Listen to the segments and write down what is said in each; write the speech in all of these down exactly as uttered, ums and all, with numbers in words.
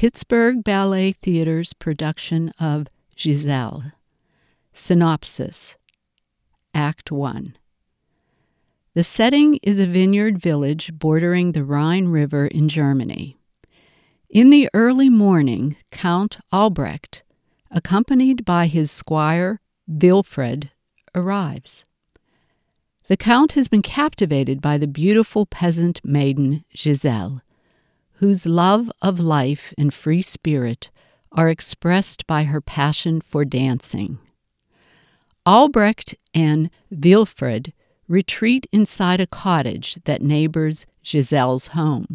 Pittsburgh Ballet Theater's production of Giselle. Synopsis. Act one. The setting is a vineyard village bordering the Rhine River in Germany. In the early morning, Count Albrecht, accompanied by his squire Wilfred, arrives. The Count has been captivated by the beautiful peasant maiden Giselle, whose love of life and free spirit are expressed by her passion for dancing. Albrecht and Wilfred retreat inside a cottage that neighbors Giselle's home.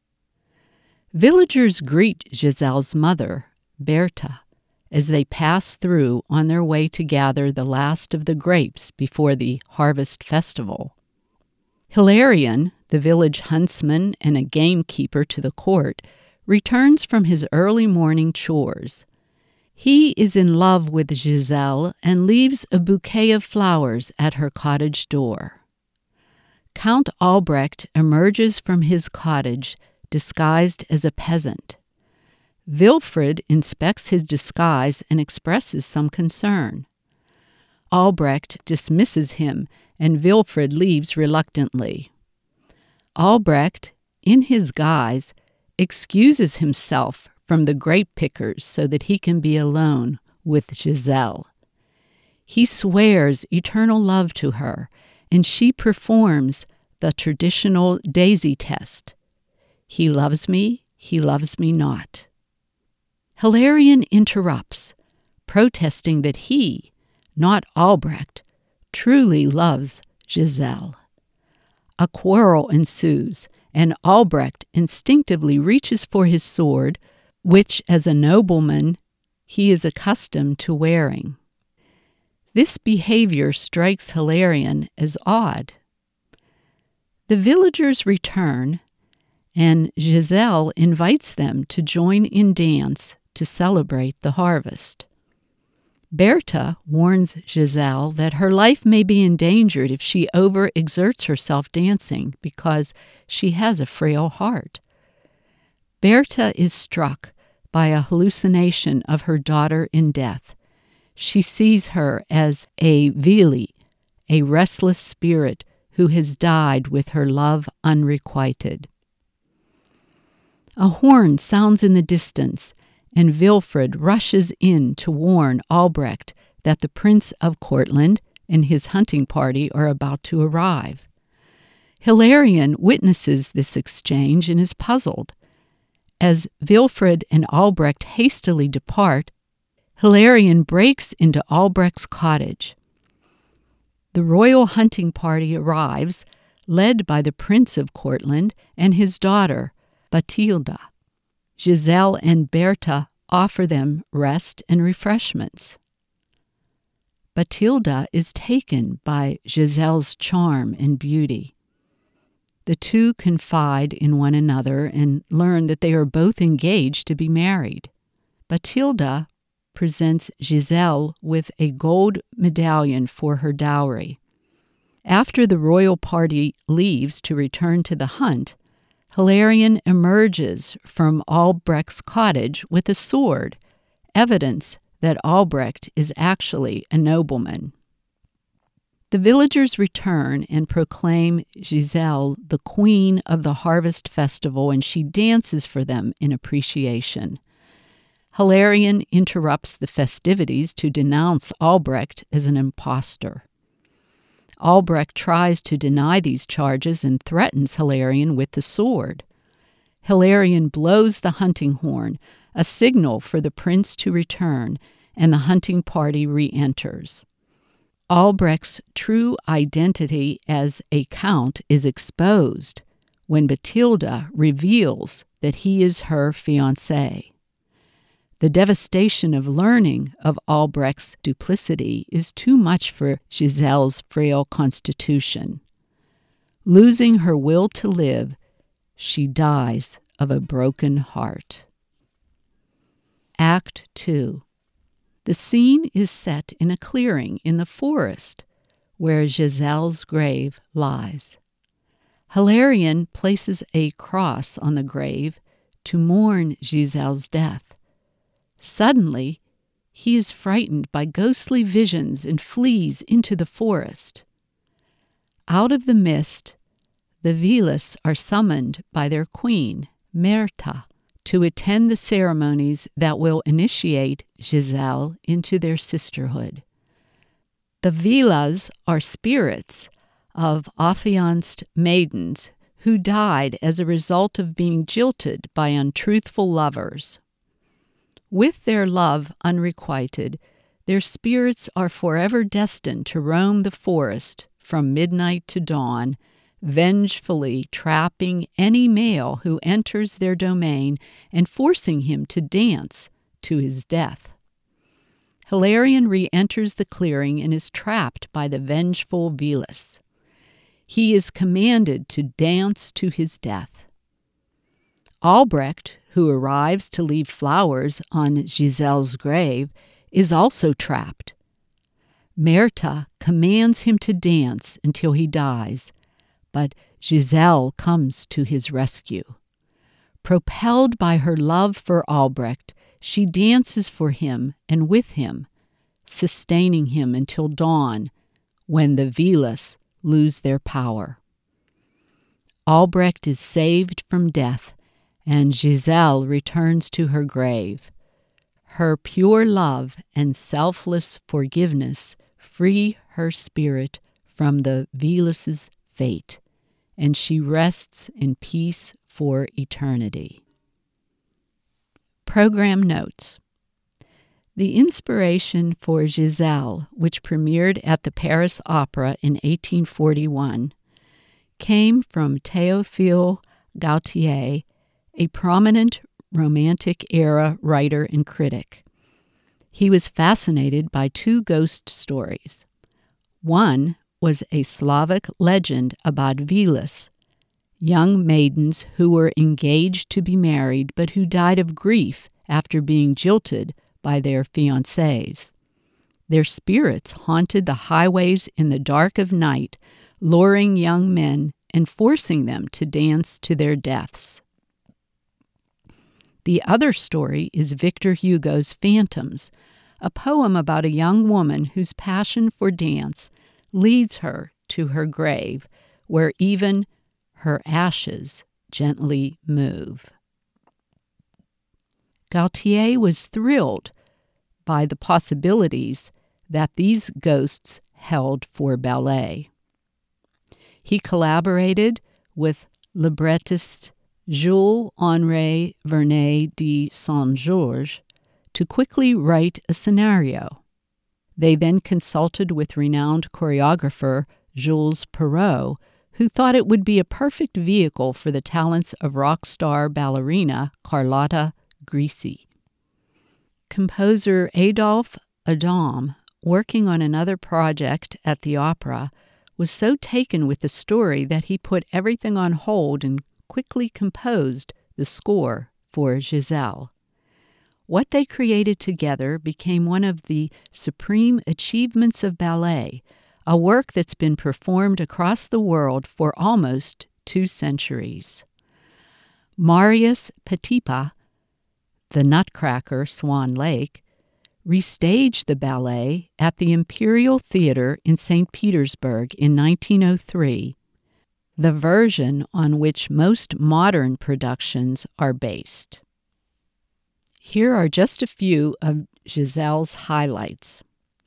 Villagers greet Giselle's mother, Bertha, as they pass through on their way to gather the last of the grapes before the harvest festival. Hilarion, the village huntsman and a gamekeeper to the court, returns from his early morning chores. He is in love with Giselle and leaves a bouquet of flowers at her cottage door. Count Albrecht emerges from his cottage disguised as a peasant. Wilfred inspects his disguise and expresses some concern. Albrecht dismisses him, and Wilfred leaves reluctantly. Albrecht, in his guise, excuses himself from the grape pickers so that he can be alone with Giselle. He swears eternal love to her, and she performs the traditional daisy test. He loves me, he loves me not. Hilarion interrupts, protesting that he, not Albrecht, truly loves Giselle. A quarrel ensues, and Albrecht instinctively reaches for his sword, which, as a nobleman, he is accustomed to wearing. This behavior strikes Hilarion as odd. The villagers return, and Giselle invites them to join in dance to celebrate the harvest. Bertha warns Giselle that her life may be endangered if she overexerts herself dancing because she has a frail heart. Bertha is struck by a hallucination of her daughter in death. She sees her as a Vili, a restless spirit who has died with her love unrequited. A horn sounds in the distance, and Wilfred rushes in to warn Albrecht that the Prince of Courtland and his hunting party are about to arrive. Hilarion witnesses this exchange and is puzzled. As Wilfred and Albrecht hastily depart, Hilarion breaks into Albrecht's cottage. The royal hunting party arrives, led by the Prince of Courtland and his daughter, Bathilda. Giselle and Bertha offer them rest and refreshments. Bathilda is taken by Giselle's charm and beauty. The two confide in one another and learn that they are both engaged to be married. Bathilda presents Giselle with a gold medallion for her dowry. After the royal party leaves to return to the hunt, Hilarion emerges from Albrecht's cottage with a sword, evidence that Albrecht is actually a nobleman. The villagers return and proclaim Giselle the queen of the harvest festival, and she dances for them in appreciation. Hilarion interrupts the festivities to denounce Albrecht as an impostor. Albrecht tries to deny these charges and threatens Hilarion with the sword. Hilarion blows the hunting horn, a signal for the prince to return, and the hunting party re-enters. Albrecht's true identity as a count is exposed when Bathilda reveals that he is her fiancé. The devastation of learning of Albrecht's duplicity is too much for Giselle's frail constitution. Losing her will to live, she dies of a broken heart. Act two. The scene is set in a clearing in the forest where Giselle's grave lies. Hilarion places a cross on the grave to mourn Gisèle's death. Suddenly, he is frightened by ghostly visions and flees into the forest. Out of the mist, the Villus are summoned by their queen, Myrtha, to attend the ceremonies that will initiate Gisèle into their sisterhood. The Villus are spirits of affianced maidens who died as a result of being jilted by untruthful lovers. With their love unrequited, their spirits are forever destined to roam the forest from midnight to dawn, vengefully trapping any male who enters their domain and forcing him to dance to his death. Hilarion re-enters the clearing and is trapped by the vengeful Villus. He is commanded to dance to his death. Albrecht, who arrives to leave flowers on Gisèle's grave, is also trapped. Myrtha commands him to dance until he dies, but Gisèle comes to his rescue. Propelled by her love for Albrecht, she dances for him and with him, sustaining him until dawn, when the Villus lose their power. Albrecht is saved from death, and Gisèle returns to her grave. Her pure love and selfless forgiveness free her spirit from the Villus's fate, and she rests in peace for eternity. Program notes. The inspiration for Gisèle, which premiered at the Paris Opera in eighteen forty-one, came from Théophile Gautier, a prominent Romantic-era writer and critic. He was fascinated by two ghost stories. One was a Slavic legend about Villus, young maidens who were engaged to be married but who died of grief after being jilted by their fiancés. Their spirits haunted the highways in the dark of night, luring young men and forcing them to dance to their deaths. The other story is Victor Hugo's Phantoms, a poem about a young woman whose passion for dance leads her to her grave, where even her ashes gently move. Gautier was thrilled by the possibilities that these ghosts held for ballet. He collaborated with librettist Jules-Henri Vernet de Saint-Georges to quickly write a scenario. They then consulted with renowned choreographer Jules Perrault, who thought it would be a perfect vehicle for the talents of rock star ballerina Carlotta Grisi. Composer Adolphe Adam, working on another project at the opera, was so taken with the story that he put everything on hold and quickly composed the score for Gisèle. What they created together became one of the supreme achievements of ballet, a work that's been performed across the world for almost two centuries. Marius Petipa, the Nutcracker, Swan Lake, restaged the ballet at the Imperial Theater in Saint Petersburg in nineteen oh three, the version on which most modern productions are based. Here are just a few of Gisèle's highlights.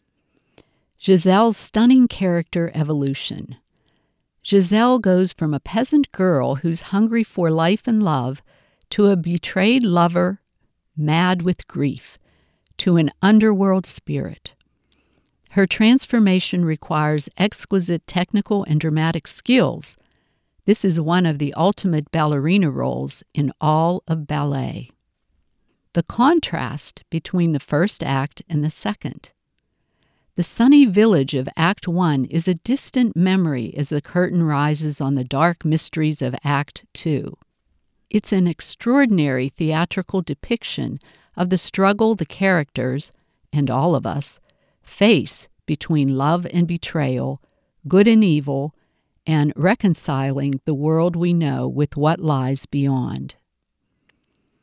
Gisèle's stunning character evolution. Gisèle goes from a peasant girl who's hungry for life and love to a betrayed lover, mad with grief, to an underworld spirit. Her transformation requires exquisite technical and dramatic skills. This is one of the ultimate ballerina roles in all of ballet. The contrast between the first act and the second. The sunny village of Act One is a distant memory as the curtain rises on the dark mysteries of Act Two. It's an extraordinary theatrical depiction of the struggle the characters, and all of us, face between love and betrayal, good and evil, and reconciling the world we know with what lies beyond.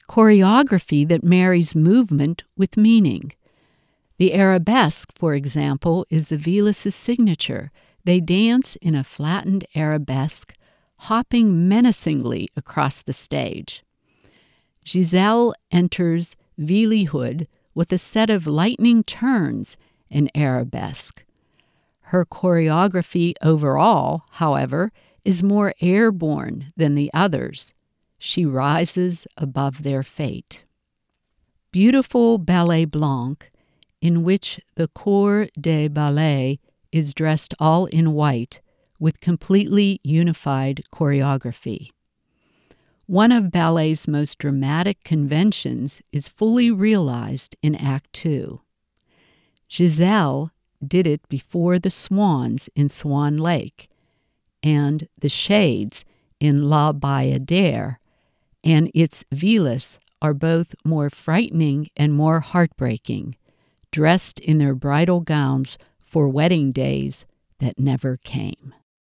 choreography that marries movement with meaning. The arabesque, for example, is the Velis' signature. They dance in a flattened arabesque, hopping menacingly across the stage. Giselle enters Vilihood with a set of lightning turns in arabesque. Her choreography overall, however, is more airborne than the others. She rises above their fate. Beautiful Ballet Blanc, in which the corps de ballet is dressed all in white with completely unified choreography. One of ballet's most dramatic conventions is fully realized in Act Two. Giselle did it before the swans in Swan Lake, and the shades in La Bayadere, and its Velis are both more frightening and more heartbreaking, dressed in their bridal gowns for wedding days that never came.